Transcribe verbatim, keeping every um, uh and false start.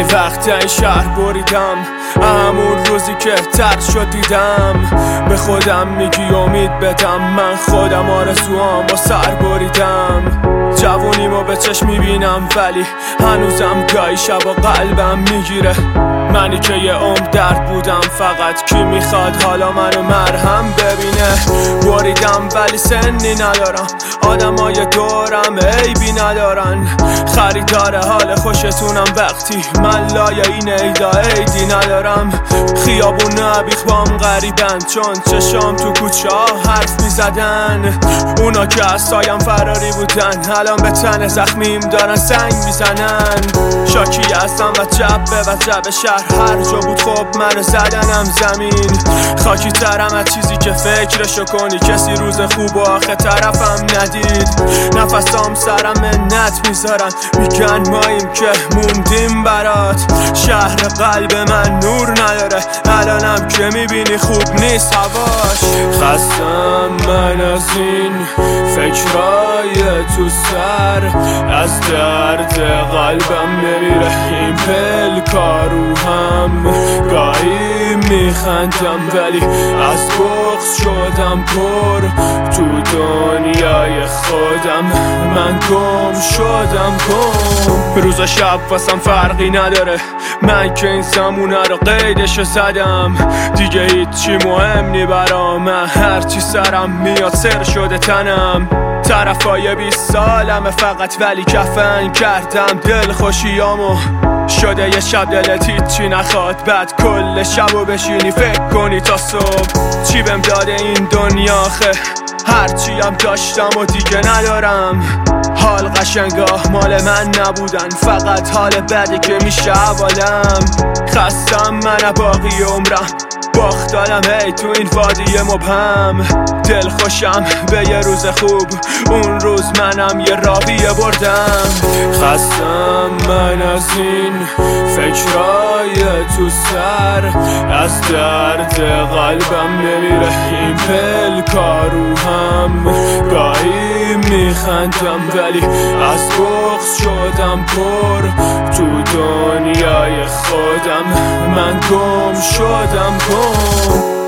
وقت این شهر بریدم، همون روزی که ترد شد دیدم. به خودم میگی امید بدم، من خودم آرزوام با سر بریدم. جوونیمو به چشم میبینم ولی هنوزم گاهی شبا قلبم میگیره. منی که یه عمر درد بودم، فقط کی میخواد حالا منو مرهم ببینه. بریدم ولی سنی ندارم، آدمای دورم عیبی ندارن. خریدار حال خوشتونم وقتی من لای این عیدا عیدی ندارم. خیابون نبیخ بام غریبن، چون چشام تو کوچه ها حرف میزدن. اونا که از سایم فراری بودن، الان به تن زخمیم دارن سنگ میزنن. شاکی هستم و جبه و جب شهر هر جا بود خب منو زدنم زمین. خاکی ترم از چیزی که فکرشو کنی، کسی روز خوب و آخه طرفم ندید. نفسام سرم منت میذارن، میگن ماییم که موندیم برات. شهر قلب من نور نداره، الانم که میبینی خوب نیست هواش. خستم من از این فکرای تو سر، از درد قلبم نمیره این پلکا روحم. گاهی میخندم ولی از بغض شدم پر، تو دنیای خودم من گم شدم گم. روز و شب واسم فرقی نداره، من که این زمونه رو قیدشو زدم. دیگه هیچی مهم نی برام، من هرچی سرم میاد سر شده تنم. طرفای بیست سالمه فقط ولی کفن کردم دل خوشیامو. شده یه شب دلت هیچی نخواد، بعد کل شبو بشینی فکر کنی تا صبح. چی بهم داده این دنیا آخه، هرچی هم داشتم و دیگه ندارم. حال قشنگاه مال من نبودن، فقط حال بدی که میشه حوالم. خستم من باقی عمرم، باختالم هی تو این وادی مبهم. دل خوشم به یه روز خوب، اون روز منم یه راویه بردم. خستم من از این فکرای تو سر، از درد قلبم نمیره این پلکا روحم. گاهی میخندم ولی از بغض شدم پر، تو دنیای خودم من گم شدم گم.